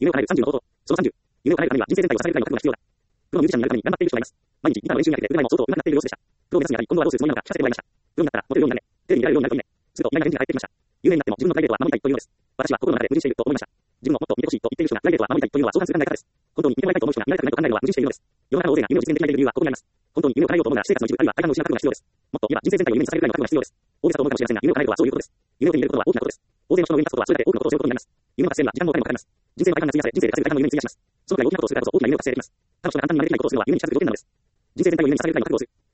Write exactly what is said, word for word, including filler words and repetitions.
夢を叶えるさんじゅうの方法。そのさんじゅう。夢を叶えるためには人生全体を支えるくらいの覚悟が必要だ。プロのミュージシャンになるために頑張っている人がいます。毎日ギターの練習に明けて腕前も相当上手くなっている様子でした。プロを目指すにあたり今度はどうするつもりなのか聞かせてもらいました。プロになったらモテるようになれ。テレビに出られるようになるといいね。すると意外な返事が返ってきました。有名になっても自分のプライベートは守りたいというのです。私は心の中で矛盾していると思いました。自分をもっと見てほしいと言っている人がプライベートは守りたいというのは相反する考え方です。本当に見てもらいたいと思う人が見られたくないと考えるのは矛盾しているのです。世の中の大勢が夢を実現できない理由はここにあります。本当に夢を叶えようと思うなら私生活の一部あるいは大半の失う覚悟が必要です。もっと言えば人生全体を夢に捧げるくらいの覚悟が必要です。大げさと思うかもしれませんが、夢を叶えるとはそういうことです。夢を手に入れることは大きなことです。大勢の人の上に立つことはそれだけ多くのことを背負うことになります。夢の達成には時間もお金もかかります。人生の大半が費やされ、人生で稼ぐ大半の夢に費やします。そのくらい大きなことをするからこそ大きな夢を達成できます。彼女が簡単になれないことをするのは夢に近づく条件なのです。人生全体を夢に捧げるくらいの覚悟をする。